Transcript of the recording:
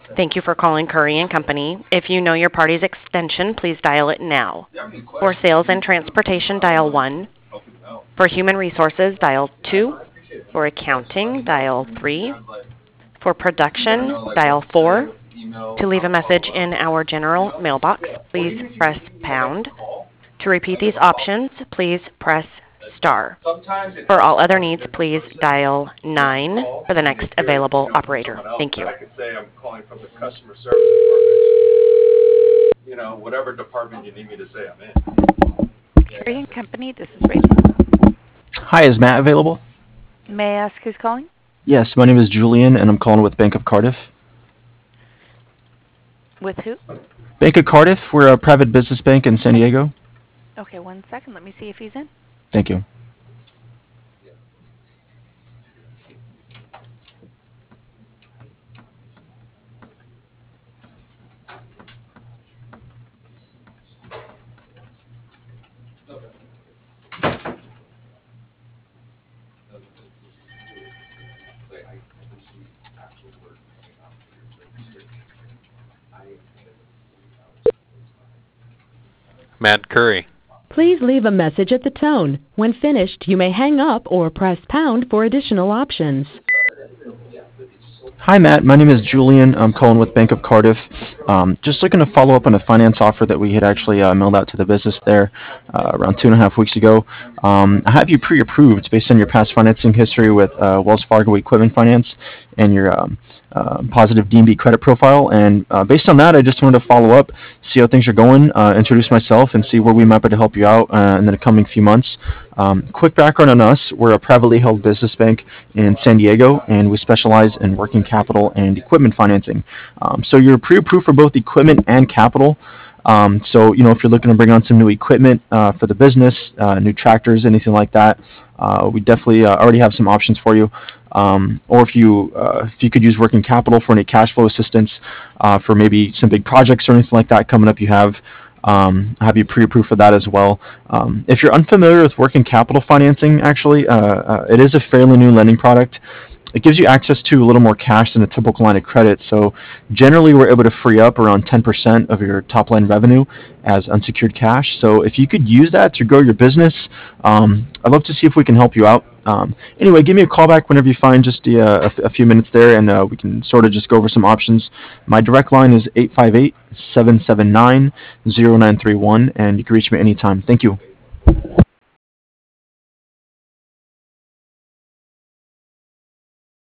Thank you for calling Curry and Company. If you know your party's extension, please dial it now. For sales and transportation, dial 1. For human resources, dial 2. For accounting, dial 3. For production, dial 4. To leave a message in our general mailbox, please press pound. To repeat these options, please press star. For all other needs, please dial 9 for the next available operator. Thank you. I could say I'm calling from the customer service department. Whatever department you need me to say I'm in. Curry and Company, this is Rachel. Hi, is Matt available? May I ask who's calling? Yes, my name is Julian, and I'm calling with Bank of Cardiff. With who? Bank of Cardiff, we're a private business bank in San Diego. Okay, 1 second. Let me see if he's in. Thank you. Matt Curry. Please leave a message at the tone. When finished, you may hang up or press pound for additional options. Hi, Matt. My name is Julian. I'm calling with Bank of Cardiff. Just looking to follow up on a finance offer that we had actually mailed out to the business there around 2.5 weeks ago. I have you pre-approved based on your past financing history with Wells Fargo Equipment Finance and your positive D&B credit profile. And based on that, I just wanted to follow up, see how things are going, introduce myself, and see where we might be able to help you out in the coming few months. Quick background on us. We're a privately held business bank in San Diego, and we specialize in working capital and equipment financing. So you're pre-approved for both equipment and capital. So, if you're looking to bring on some new equipment for the business, new tractors, anything like that, we definitely already have some options for you. Or if you could use working capital for any cash flow assistance for maybe some big projects or anything like that coming up, you have you pre-approved for that as well. If you're unfamiliar with working capital financing, actually, it is a fairly new lending product. It gives you access to a little more cash than a typical line of credit. So generally, we're able to free up around 10% of your top line revenue as unsecured cash. So if you could use that to grow your business, I'd love to see if we can help you out. Anyway, give me a call back whenever you find just a few minutes there, and we can sort of just go over some options. My direct line is 858-779-0931, and you can reach me anytime. Thank you.